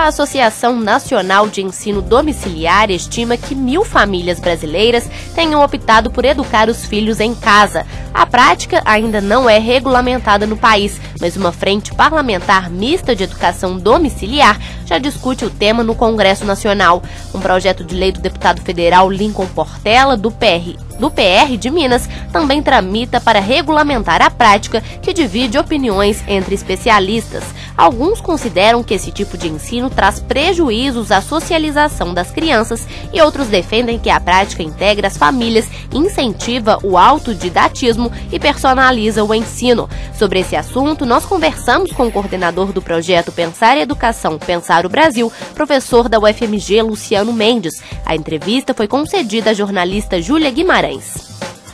A Associação Nacional de Ensino Domiciliar estima que 1.000 famílias brasileiras tenham optado por educar os filhos em casa. A prática ainda não é regulamentada no país, mas uma frente parlamentar mista de educação domiciliar já discute o tema no Congresso Nacional. Um projeto de lei do deputado federal Lincoln Portela, do PR de Minas, também tramita para regulamentar a prática, que divide opiniões entre especialistas. Alguns consideram que esse tipo de ensino traz prejuízos à socialização das crianças e outros defendem que a prática integra as famílias, incentiva o autodidatismo e personaliza o ensino. Sobre esse assunto, nós conversamos com o coordenador do projeto Pensar Educação, Pensar o Brasil, professor da UFMG, Luciano Mendes. A entrevista foi concedida à jornalista Júlia Guimarães.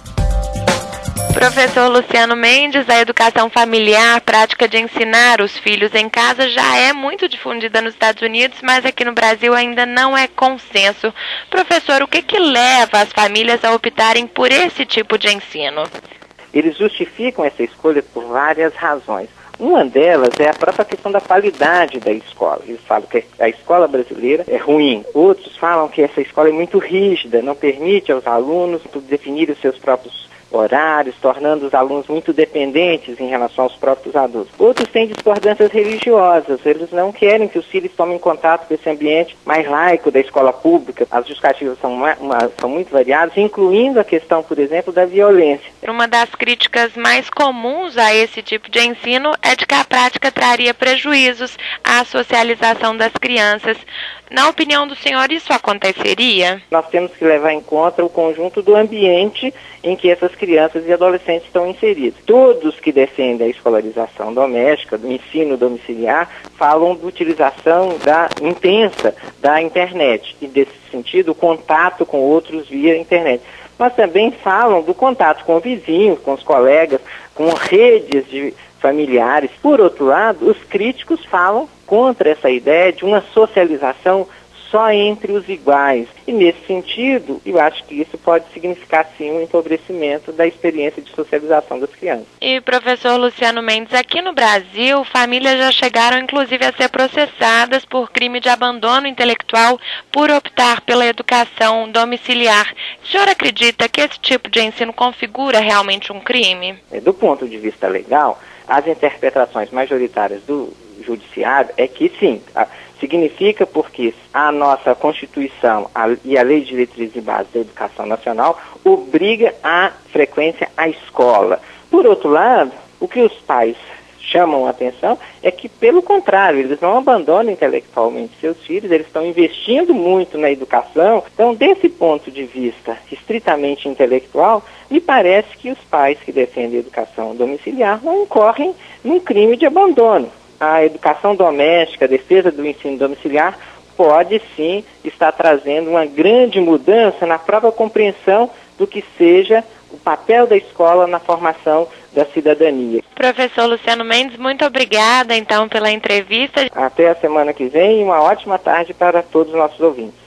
Professor Luciano Mendes, a educação familiar, a prática de ensinar os filhos em casa já é muito difundida nos Estados Unidos, mas aqui no Brasil ainda não é consenso. Professor, o que leva as famílias a optarem por esse tipo de ensino? Eles justificam essa escolha por várias razões. Uma delas é a própria questão da qualidade da escola. Eles falam que a escola brasileira é ruim. Outros falam que essa escola é muito rígida, não permite aos alunos definir os seus próprios horários, tornando os alunos muito dependentes em relação aos próprios adultos. Outros têm discordâncias religiosas, eles não querem que os filhos tomem contato com esse ambiente mais laico da escola pública. As justificativas são muito variadas, incluindo a questão, por exemplo, da violência. Uma das críticas mais comuns a esse tipo de ensino é de que a prática traria prejuízos à socialização das crianças. Na opinião do senhor, isso aconteceria? Nós temos que levar em conta o conjunto do ambiente em que essas crianças e adolescentes estão inseridos. Todos que defendem a escolarização doméstica, do ensino domiciliar, falam de utilização intensa da internet e, desse sentido, o contato com outros via internet. Mas também falam do contato com vizinhos, com os colegas, com redes de familiares. Por outro lado, os críticos falam contra essa ideia de uma socialização só entre os iguais. E nesse sentido, eu acho que isso pode significar sim um empobrecimento da experiência de socialização das crianças. E professor Luciano Mendes, aqui no Brasil, famílias já chegaram inclusive a ser processadas por crime de abandono intelectual por optar pela educação domiciliar. O senhor acredita que esse tipo de ensino configura realmente um crime? Do ponto de vista legal, as interpretações majoritárias do judiciário é que sim, significa porque a nossa Constituição e a Lei de Diretrizes e Bases da Educação Nacional obriga a frequência à escola. Por outro lado, o que os pais chamam a atenção é que, pelo contrário, eles não abandonam intelectualmente seus filhos, eles estão investindo muito na educação. Então, desse ponto de vista estritamente intelectual, me parece que os pais que defendem a educação domiciliar não incorrem num crime de abandono. A educação doméstica, a defesa do ensino domiciliar, pode sim estar trazendo uma grande mudança na própria compreensão do que seja o papel da escola na formação da cidadania. Professor Luciano Mendes, muito obrigada então pela entrevista. Até a semana que vem e uma ótima tarde para todos os nossos ouvintes.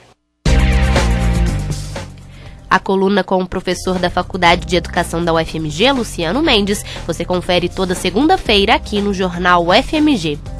A coluna com o professor da Faculdade de Educação da UFMG, Luciano Mendes, você confere toda segunda-feira aqui no Jornal UFMG.